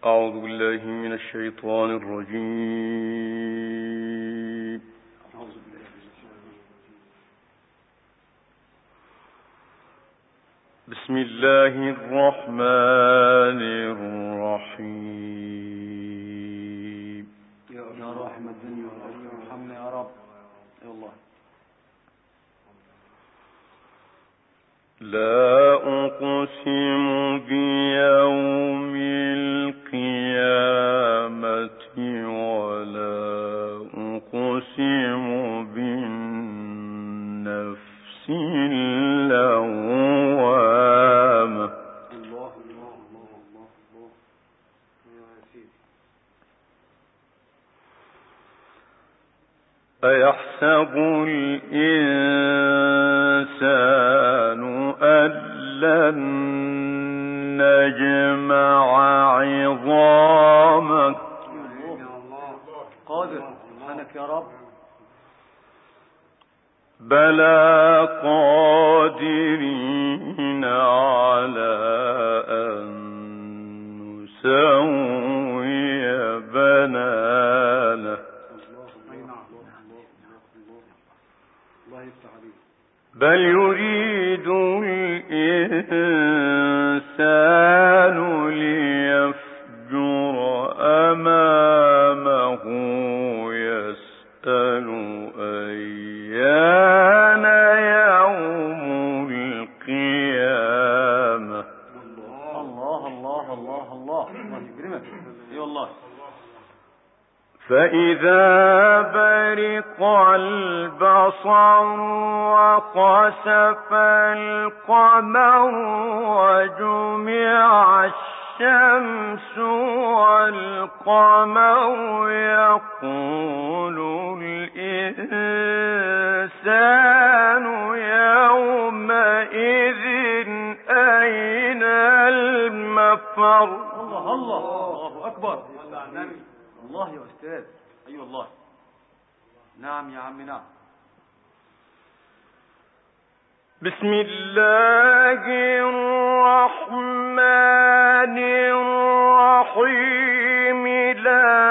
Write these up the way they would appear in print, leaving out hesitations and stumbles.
أعوذ بالله من الشيطان الرجيم. بسم الله الرحمن الرحيم. يا رحمة الدنيا والآخرة ارحمنا يا رب. يا الله. لا أقسم بيوم القيامة ولا أقسم بالنفس اللوامة. الله الله الله الله الله يا سيدي. أيحسب الإنسان أن لن نجمع عظامه. قادر سبحانك يا رب. بلى قادرين على أن نسوي بنانه. بل يريد الإنسان ليفجر أمامه يسأل أيان يوم القيامة. الله الله الله الله الله يكرمك. اي والله. فإذا برق البصر وخسف القمر وجمع الشمس والقمر يقول الإنسان يومئذ أين المفر. الله الله الله أكبر. الله يا أستاذ. أيوة الله. نعم يا عم نعم. بسم الله الرحمن الرحيم. لا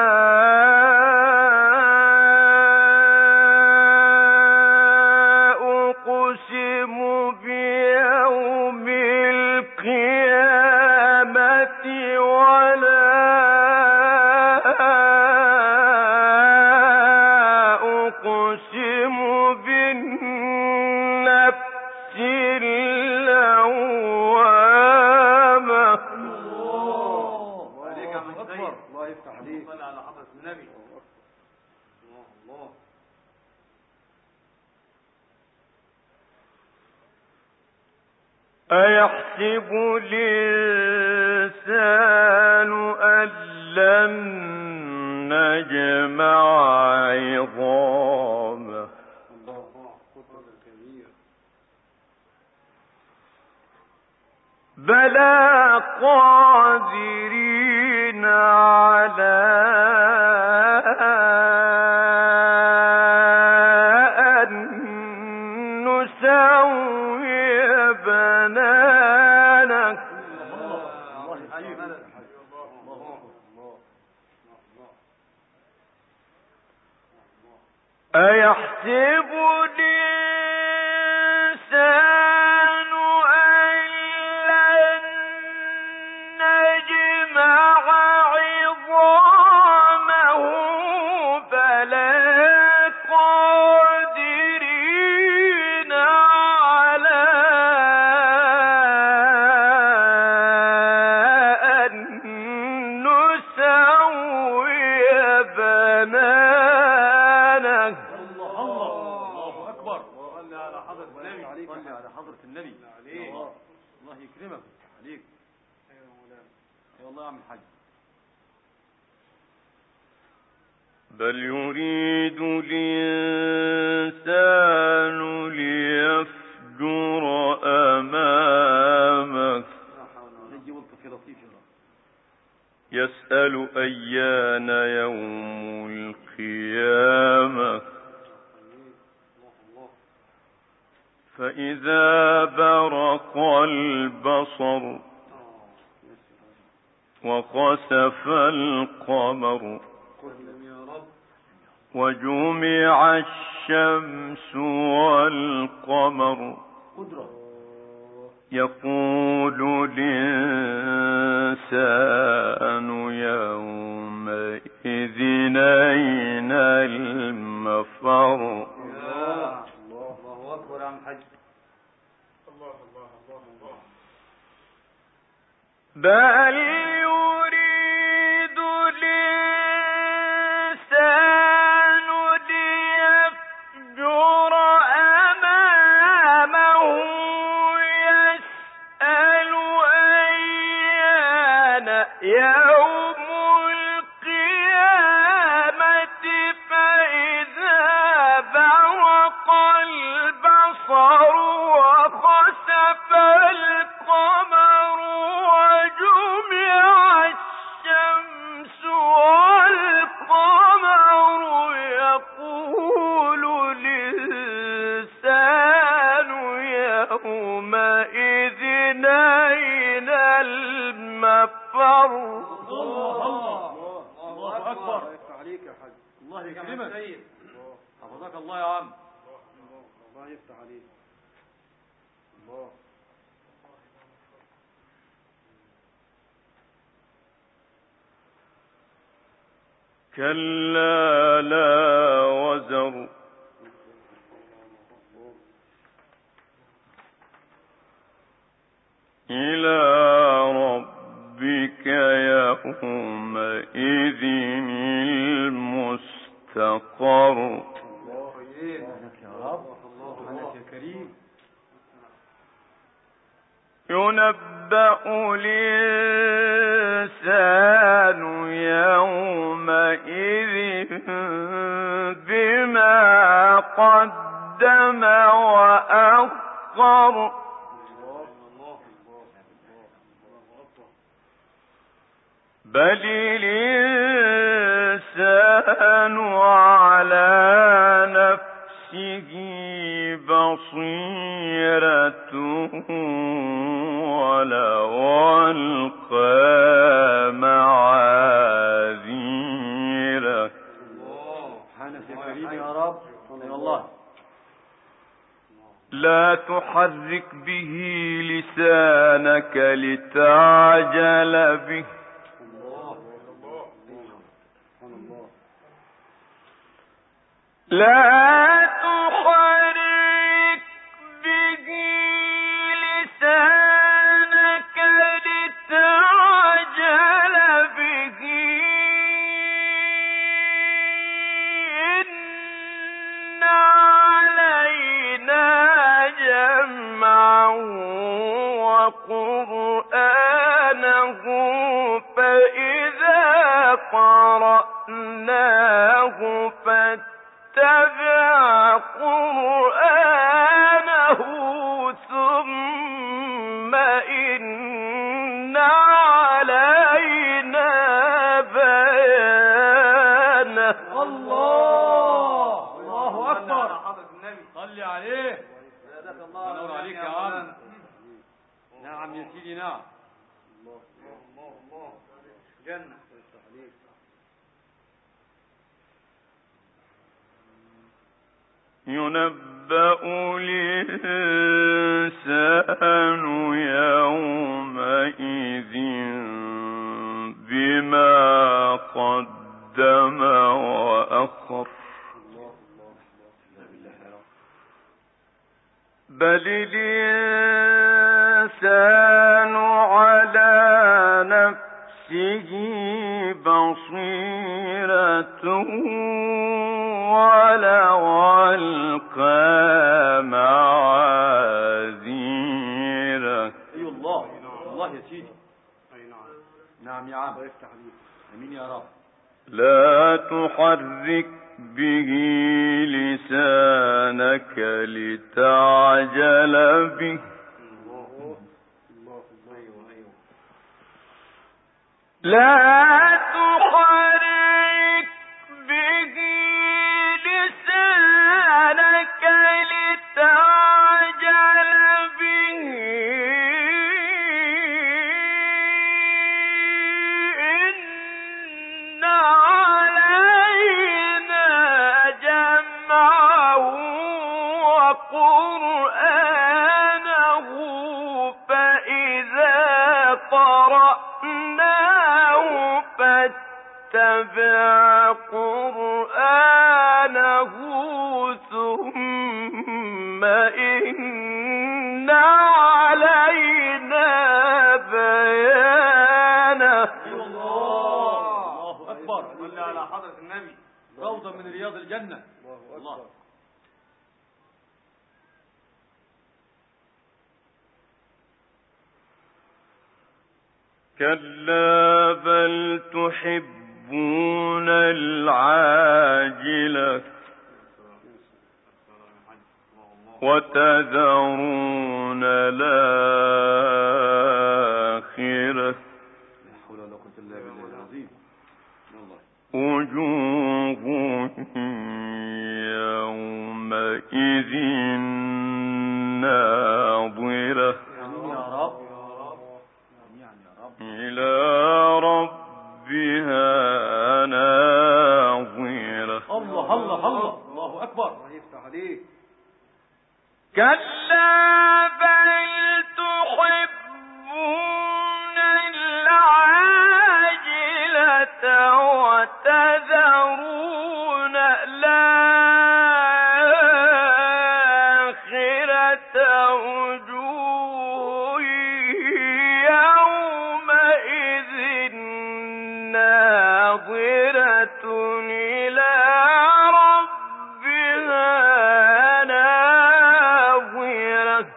أقسم بيوم القيامة ولا أقسم بالنفس اللوامة. الله عليك يا عم السيد. الله يفتح عليك. صل على حضرة النبي. الله. أيحسب الإنسان أن لن نجمع عظامه. بلى قادرين على أن نسوي بنانه. أيحسب الإنسان أن لن نجمع عظامه بلى قادرين على أن نسوي بنانه. الله أكبر. صل على حضرة النبي. صل على حضرة النبي. الله يكرمك عليك. أيوة والله يا عم الحاج. بل يريد الإنسان ليفجر أمامه يسأل أيان يوم القيامة. فإذا برق البصر وخسف القمر وجمع الشمس والقمر يقول الإنسان يومئذ أين المفر. الله أكبر يا عم الحاج. بل يريد الإنسان ليفجر أمامه يسأل أيان يوم القيامة فإذا برق البصر وخسف القمر وجمع الشمس والقمر يقول الإنسان يومئذ أين المفر. الله أكبر. عليك يا حاج. الله يكرمك. حفظك الله يا عم. الله يفتح عليك. الله. كلا لا وزر إلى ربك يومئذ المستقر. ينبأ الإنسان يومئذ بما قدم وأخر. بل الإنسان على نفسه بصيرة ولو ألقى معاذيره. سبحانك يا كريم يا رب. الله. لا تحرك به لسانك لتعجل به لا تحرك به لسانك لتعجل به إن علينا جمعه وقرآنه فإذا قرأناه فاتبع قرآنه ثم إن علينا بيانه. الله أكبر. صلي عليه. نور عليك يا عم. نعم يا سيدي نعم. الله جنة. ينبأ الإنسان يومئذ بما قدم وأخر. بل الإنسان على نفسه بصيرة ولو ألقى معاذيره. الله يا سيدي. نعم يا عم. امين يا رب. لا تحرك به لسانك لتعجل به لا تحرك به لسانك لتعجل به واتبع قرآنه ثم إن علينا بيانه. الله أكبر. صل على حضرة النبي، روضة من رياض الجنة. الله. كلا بل تحبون العاجلة وتذرون الآخرة وجوه يومئذ ناظرة إلى ربها ناظرة. الله الله الله، الله أكبر. كلا بل تحبون العاجلة وتذرون الآخرة وجوه يومئذ ناظرة إلى ربها ناظرة.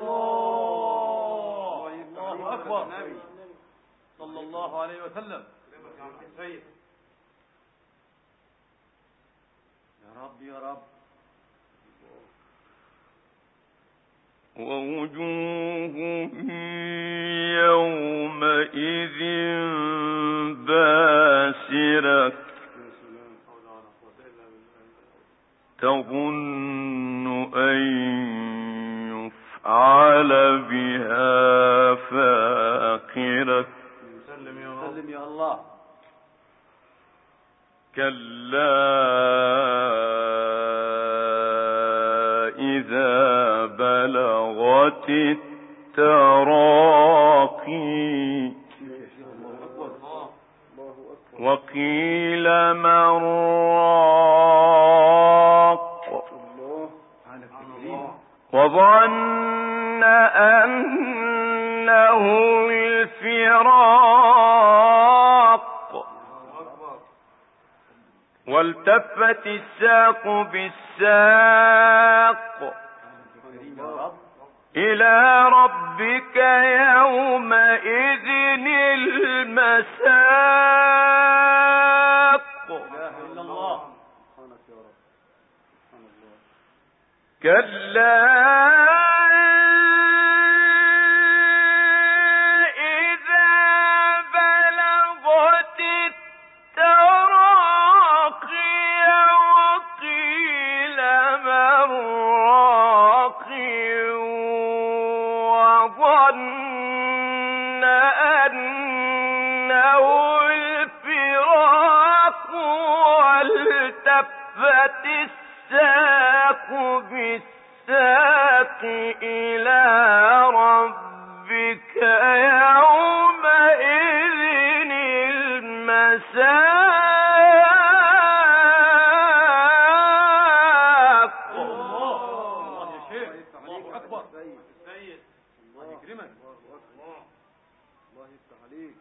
الله أكبر. صلى الله عليه وسلم. يا رب يا رب. ووجوه يومئذ باسرة تظن أن يفعل بها فاقرة. سلم يا الله. كلا إذا بلغت التراقي وقيل من راق وظن أنه الفراق والتفت الساق بالساق إلى ربك يومئذ المساق. كلا الساق بالساق إلى ربك يومئذ المساق. الله يا شيخ. الله أكبر. سيد الله يكرمك. الله يفتح عليك.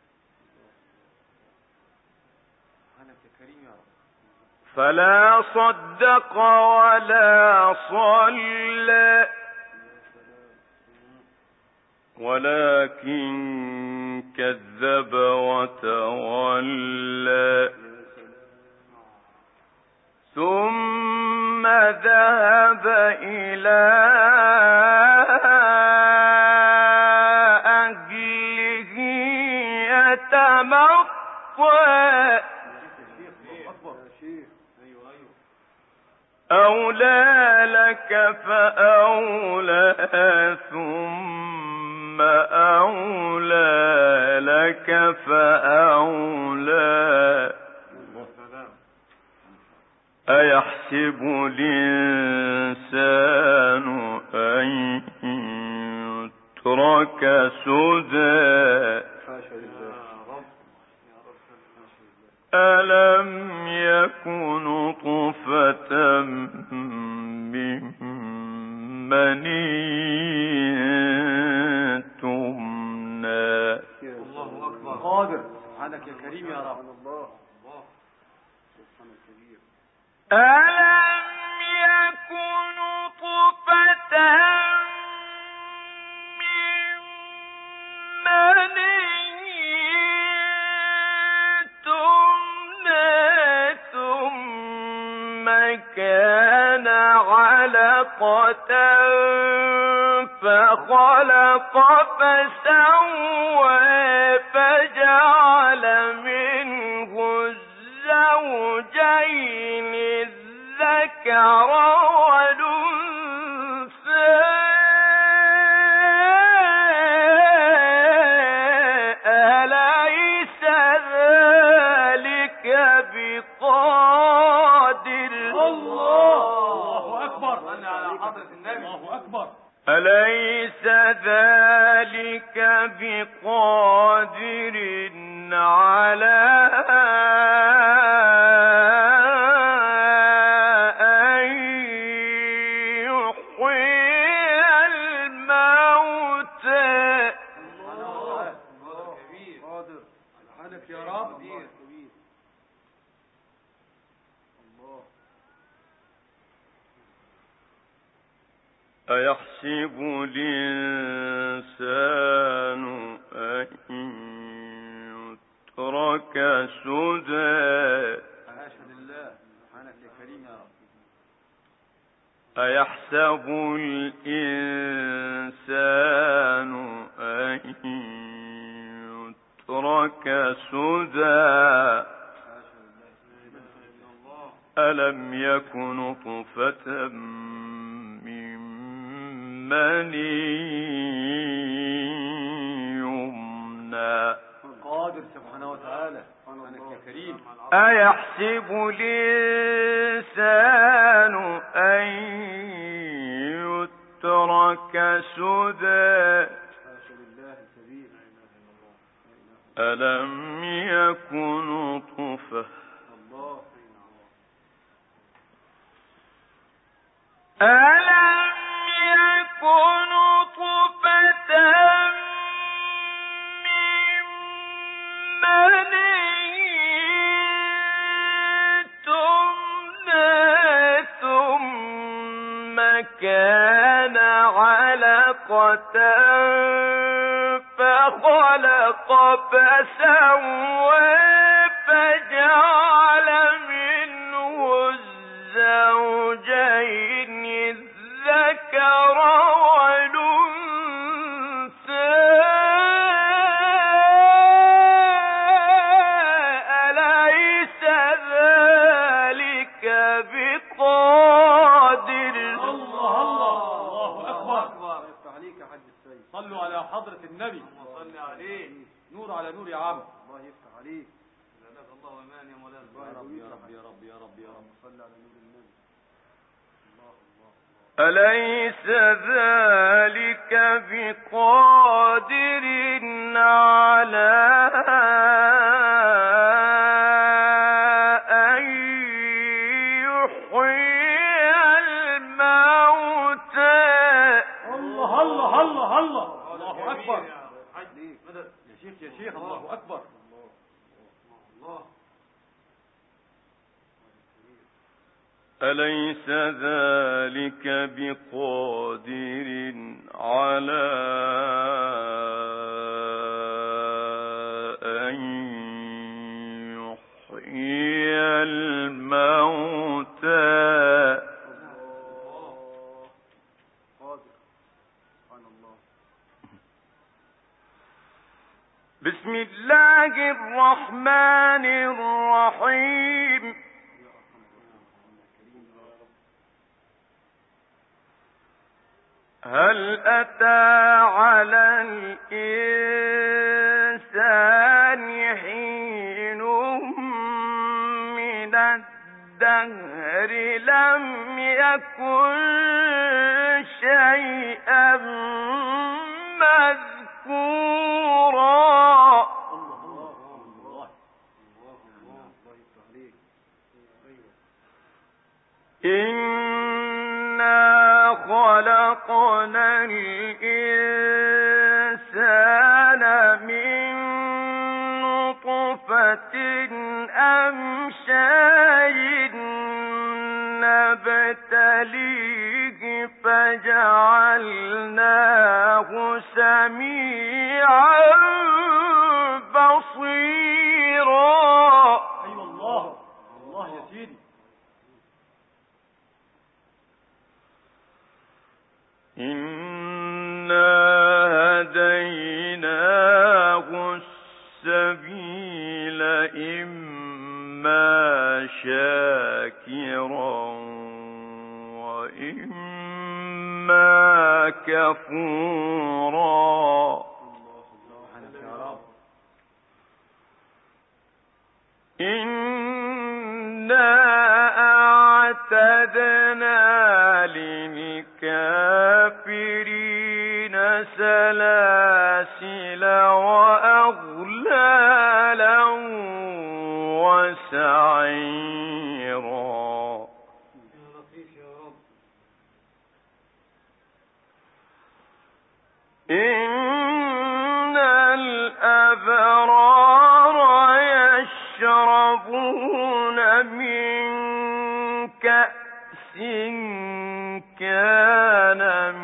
سبحانك يا كريم يا رب. فلا صدق ولا صلى ولكن كذب وتولى ثم ذهب إلى أهله يتمطى. أولى لك فأولى ثم أولى لك فأولى أيحسب الإنسان أن يترك سدى ألم يكن نطفة من مني تمنى. الله أكبر. قادر سبحانك يا كريم يا رب. ألم يكن نطفة من مني تمنى ثم كان علقة فخلق فسوى فجعل منه الزوجين الذكر والأنثى أليس ذلك بقادر. الله أكبر. صل على حضرة النبي. الله أكبر. أليس ذلك بقادر على أن يحيي الموتى. الله كبير. قادر سبحانك يا رب. أيحسب الإنسان أن يترك سدى. حاشا لله سبحانك يا كريم يا رب. أيحسب الإنسان أن يترك سدى. ألم يكن نطفة من مني يمنى. قادر سبحانه وتعالى. سبحانك يا كريم. أيحسب الإنسان أن يترك سدى. ألم يكن نطفة ألم يكن نطفة من مني تمنى ثم كان علقة فخلق فسوى فجعل منه الزوجين الذكر والأنثى أليس ذلك بقادر. الله أكبر. يفتح عليك يا حاج السيد. صلوا على حضرة النبي. صل عليه. نور على نور يا عم. الله يفتح عليك. جزاك الله ومان يا مولانا. يا رب يا رب يا رب يا رب. صل على نور النبي. أليس ذلك بقادر على أن يحيي الموتى. الله الله الله الله. الله أكبر. يا شيخ الله أكبر. الله. أليس ذلك بقادر على أن يحيي الموتى. بسم الله الرحمن الرحيم. هل أتى على الإنسان حين من الدهر لم يكن شيئا مذكورا. إنا خلقنا الإنسان من نطفة أمشاج نبتليه فجعلناه سميعا بصيرا. أيوة الله الله يا سيدي. إنا هديناه السبيل إما شاكرا وإما كفورا. إنا أعتدنا للكافرين سلاسل وأغلالا وسعيرا. إن الأبرار يشربون من كأس كان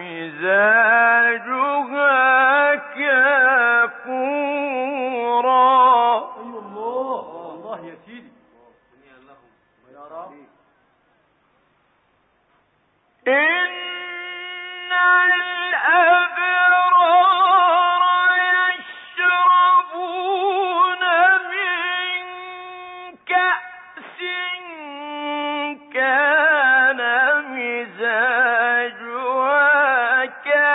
مزاجها كافورا. أيوة الله الله يا سيدي. يا رب. إن الأبرار يشربون من كأس كان مزاجها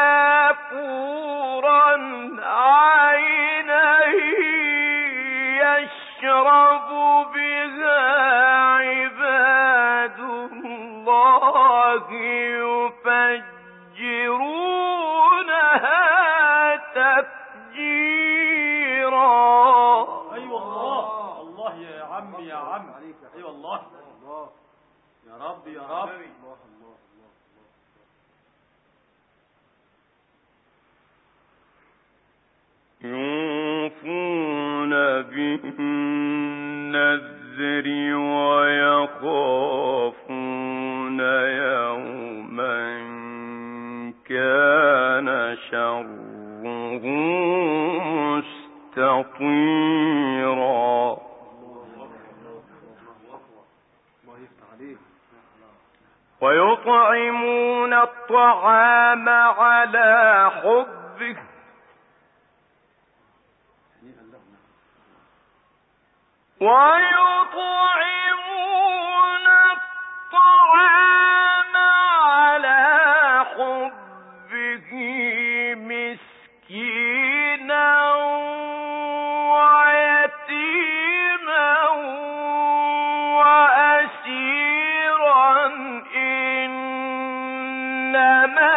كافورا عينا يشرب بها عباد الله يفجرونها تفجيرا. أيوة الله الله يا عمي يا عم. أيوة الله يا رب يا رب. يوفون بالنذر ويخافون يوما كان شره مستطيرا. ويطعمون الطعام على حبه ويطعمون الطعام على حبه مسكينا ويتيما وأسيرا إنما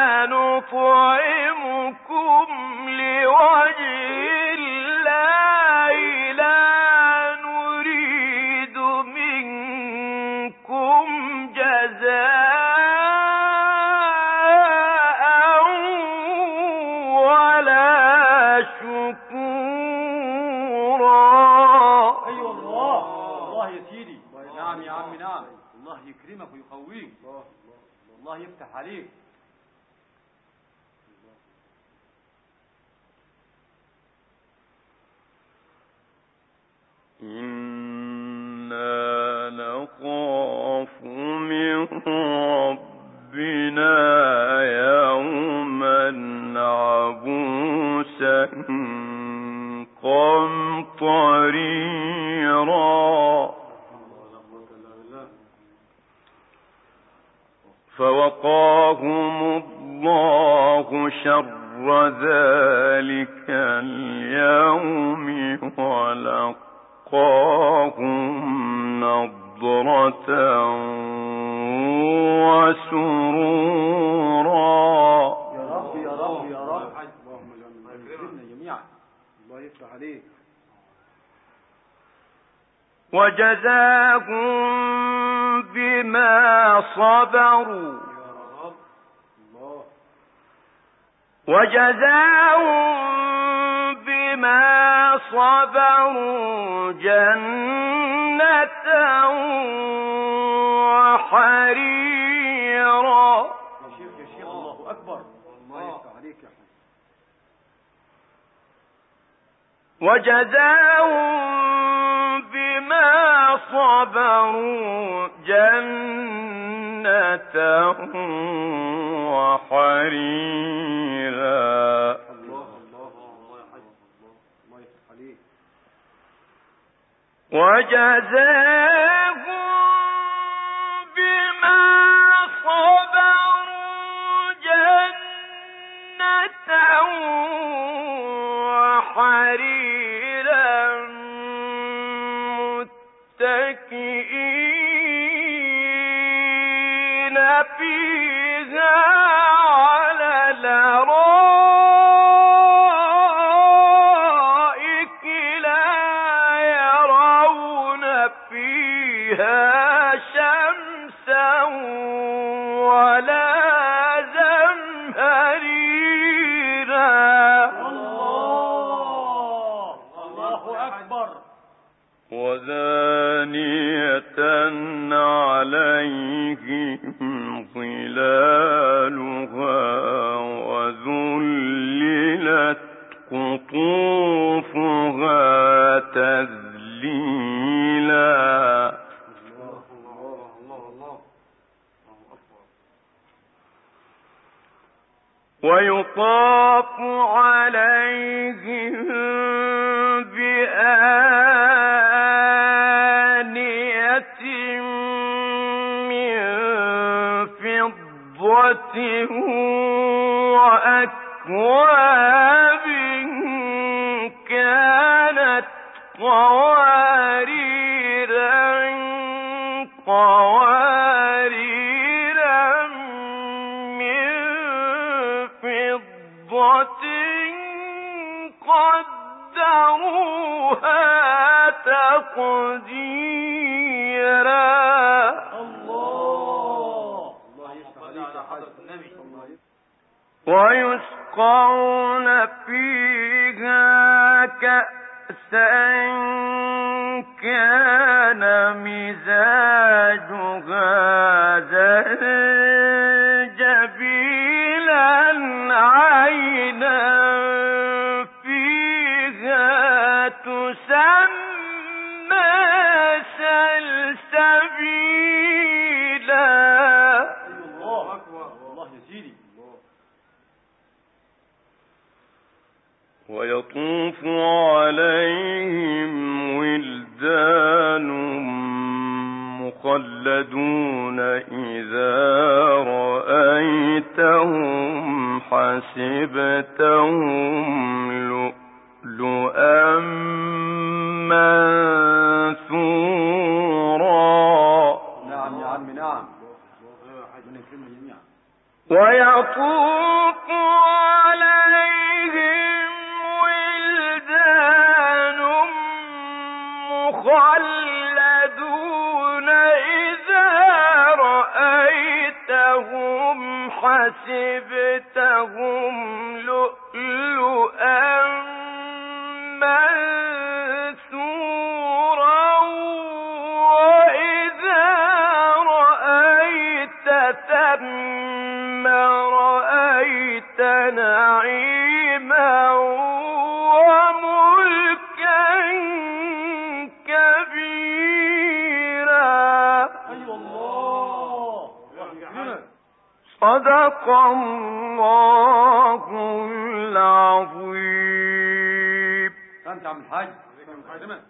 نطعمكم لوجه الله لا نريد منكم جزاء ولا شكورا. أيوة الله الله يا سيدي. نعم يا عمي نعم. الله يكرمك ويقويك. الله يفتح عليك. إنا نخاف من ربنا يوما عبوسا قمطريرا. فوقاهم الله شر ذلك اليوم ولقاهم نضرة وسرورا. يا رب يا رب يا رب. اللهم اجعلنا جميعا. الله يفتح عليك. وجزاهم بما صبروا جنة وحريرا. يا شيخ الله أكبر. الله يفتح عليك يا حبيبي. وجزاهم بما صبروا جنة وحريرا. وجزاهم بما صبروا جنة وحريرا متكئين فيها على الأرائك لا يرون فيها شمسا ولا زمهريرا. الله أكبر. ودانية عليهم ظلالها وذللت قطوفها تذليلا. ويطاف عليهم بآنية من فضة وأكواب كانت قواريرا من فضة قدروها تقديرا. الله يفتح على حضرة النبي. ويسقون فيها كأسا كان مزاجها زنجبيلا عينا فيها تسمى سلسبيلا. الله أكبر. الله يزيدي. ويطوف عليهم ولدان مخلدون إذا رأيتهم حسبتهم لؤلؤا منثورا. نعم يا عم نعم. ويطوف عليهم ولدان مخلدون إذا رأيتهم حسبتهم لؤلؤا منثورا وإذا رأيت ثم رأيت نعيما وملكا كبيرا. صدق الله العظيم. أنت عم الحاج.